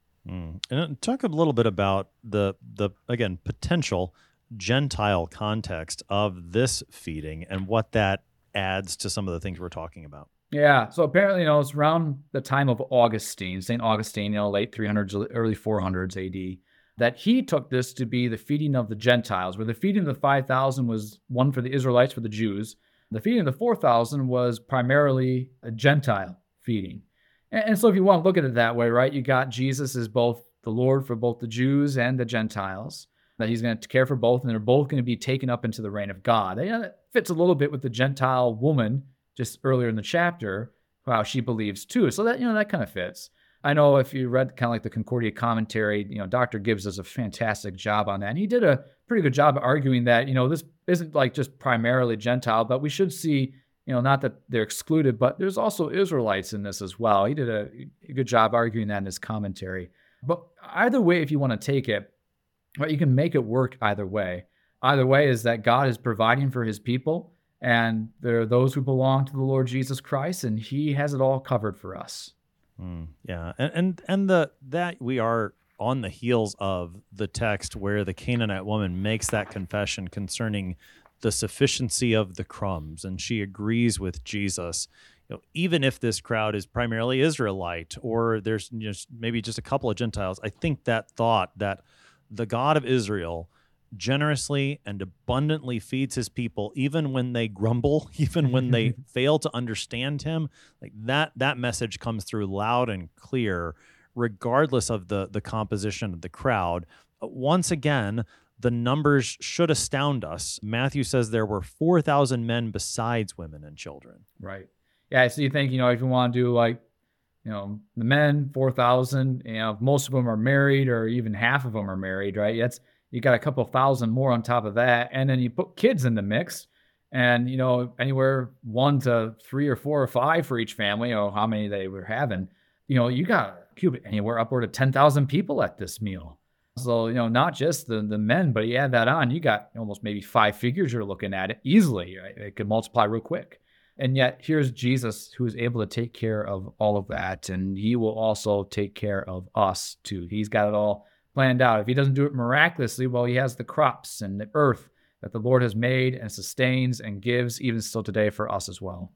And talk a little bit about the again, potential Gentile context of this feeding and what that adds to some of the things we're talking about. Yeah, so apparently, it's around the time of Augustine, St. Augustine, late 300s, early 400s AD, that he took this to be the feeding of the Gentiles, where the feeding of the 5,000 was one for the Israelites, for the Jews. The feeding of the 4,000 was primarily a Gentile feeding. And so if you want to look at it that way, right, you got Jesus as both the Lord for both the Jews and the Gentiles, that he's going to care for both, and they're both going to be taken up into the reign of God. That fits a little bit with the Gentile woman just earlier in the chapter, how she believes too. So that, that kind of fits. I know if you read kind of like the Concordia commentary, Dr. Gibbs does a fantastic job on that. And he did a pretty good job of arguing that, this isn't like just primarily Gentile, but we should see, not that they're excluded, but there's also Israelites in this as well. He did a good job arguing that in his commentary. But either way, if you want to take it, right, you can make it work either way. Either way is that God is providing for his people, and there are those who belong to the Lord Jesus Christ, and he has it all covered for us. Yeah, and that we are on the heels of the text where the Canaanite woman makes that confession concerning the sufficiency of the crumbs, and she agrees with Jesus. Even if this crowd is primarily Israelite, or there's maybe just a couple of Gentiles, I think that thought that the God of Israel generously and abundantly feeds his people, even when they grumble, even when they fail to understand him, like that message comes through loud and clear, regardless of the composition of the crowd. Once again, the numbers should astound us. Matthew says there were 4,000 men besides women and children. Right. Yeah, so you think, if you want to do the men, 4,000, most of them are married or even half of them are married, right? You got a couple thousand more on top of that. And then you put kids in the mix and, anywhere 1 to 3 or 4 or 5 for each family, or how many they were having, you got anywhere upward of 10,000 people at this meal. So, not just the men, but you add that on, you got almost maybe 5 figures you're looking at it easily. Right? It could multiply real quick. And yet here's Jesus who is able to take care of all of that. And he will also take care of us too. He's got it all planned out. If he doesn't do it miraculously, well, he has the crops and the earth that the Lord has made and sustains and gives even still today for us as well.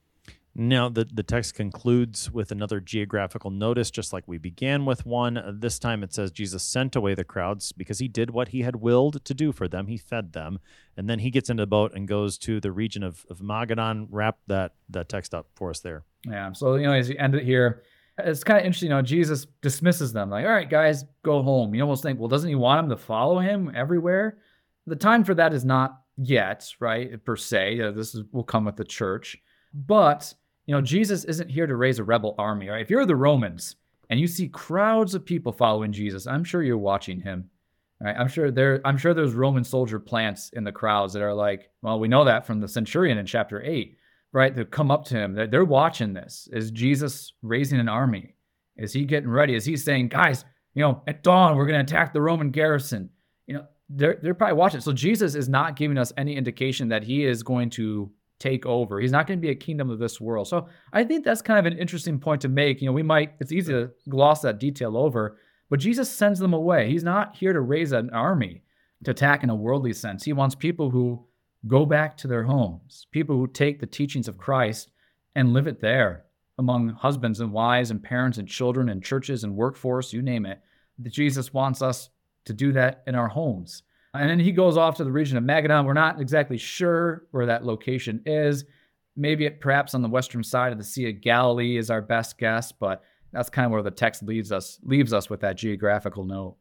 Now, the text concludes with another geographical notice, just like we began with one. This time it says Jesus sent away the crowds because he did what he had willed to do for them. He fed them. And then he gets into the boat and goes to the region of Magadan. Wrap that text up for us there. Yeah, so, as you end it here, it's kind of interesting, Jesus dismisses them. Like, all right, guys, go home. You almost think, well, doesn't he want them to follow him everywhere? The time for that is not yet, right, per se. Will come with the church. But Jesus isn't here to raise a rebel army, right? If you're the Romans and you see crowds of people following Jesus, I'm sure you're watching him, right? I'm sure there's Roman soldier plants in the crowds that are like, well, we know that from the centurion in chapter 8, right? That come up to him. They're watching this. Is Jesus raising an army? Is he getting ready? Is he saying, guys, at dawn, we're going to attack the Roman garrison? They're probably watching. So Jesus is not giving us any indication that he is going to take over. He's not going to be a kingdom of this world. So I think that's kind of an interesting point to make. It's easy to gloss that detail over, but Jesus sends them away. He's not here to raise an army to attack in a worldly sense. He wants people who go back to their homes, people who take the teachings of Christ and live it there among husbands and wives and parents and children and churches and workforce, you name it. Jesus wants us to do that in our homes. And then he goes off to the region of Magadan. We're not exactly sure where that location is. Maybe perhaps on the western side of the Sea of Galilee is our best guess, but that's kind of where the text leaves us with that geographical note.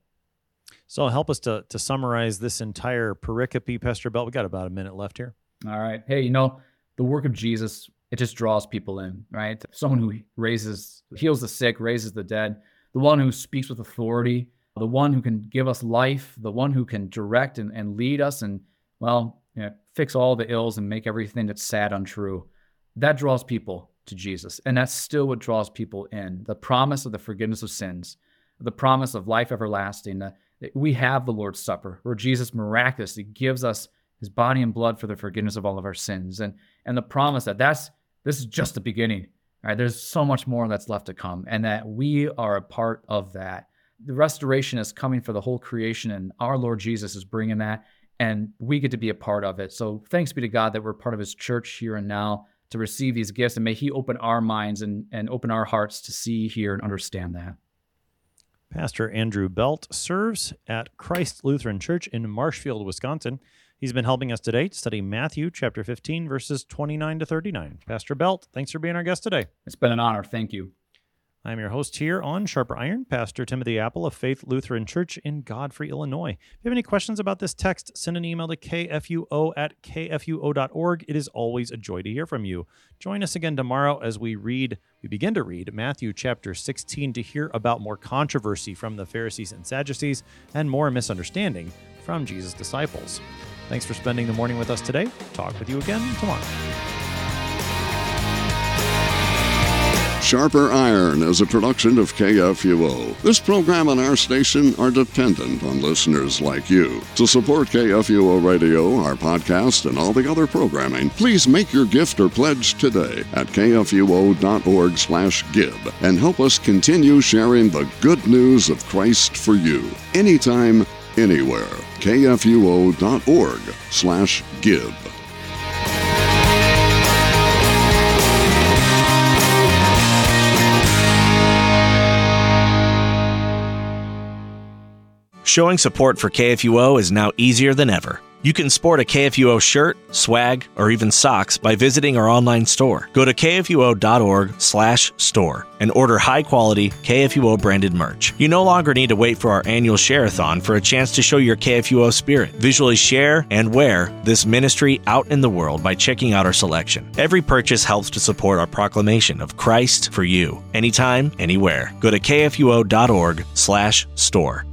So help us to summarize this entire pericope, Pastor Belt. We got about a minute left here. All right. Hey, the work of Jesus, it just draws people in, right? Someone who heals the sick, raises the dead, the one who speaks with authority, the one who can give us life, the one who can direct and lead us and, fix all the ills and make everything that's sad untrue. That draws people to Jesus. And that's still what draws people in. The promise of the forgiveness of sins, the promise of life everlasting. We have the Lord's Supper, where Jesus miraculously gives us his body and blood for the forgiveness of all of our sins. And the promise that this is just the beginning. Right? There's so much more that's left to come, and that we are a part of that. The restoration is coming for the whole creation, and our Lord Jesus is bringing that, and we get to be a part of it. So thanks be to God that we're part of his church here and now to receive these gifts, and may he open our minds and open our hearts to see, hear, and understand that. Pastor Andrew Belt serves at Christ Lutheran Church in Marshfield, Wisconsin. He's been helping us today to study Matthew chapter 15, verses 29 to 39. Pastor Belt, thanks for being our guest today. It's been an honor. Thank you. I'm your host here on Sharper Iron, Pastor Timothy Apple of Faith Lutheran Church in Godfrey, Illinois. If you have any questions about this text, send an email to kfuo@kfuo.org. It is always a joy to hear from you. Join us again tomorrow as we begin to read Matthew chapter 16 to hear about more controversy from the Pharisees and Sadducees and more misunderstanding from Jesus' disciples. Thanks for spending the morning with us today. Talk with you again tomorrow. Sharper Iron is a production of KFUO. This program and our station are dependent on listeners like you. To support KFUO Radio, our podcast, and all the other programming, please make your gift or pledge today at kfuo.org/give and help us continue sharing the good news of Christ for you. Anytime, anywhere. kfuo.org/give. Showing support for KFUO is now easier than ever. You can sport a KFUO shirt, swag, or even socks by visiting our online store. Go to kfuo.org/store and order high-quality KFUO-branded merch. You no longer need to wait for our annual share-a-thon for a chance to show your KFUO spirit. Visually share and wear this ministry out in the world by checking out our selection. Every purchase helps to support our proclamation of Christ for you, anytime, anywhere. Go to kfuo.org/store.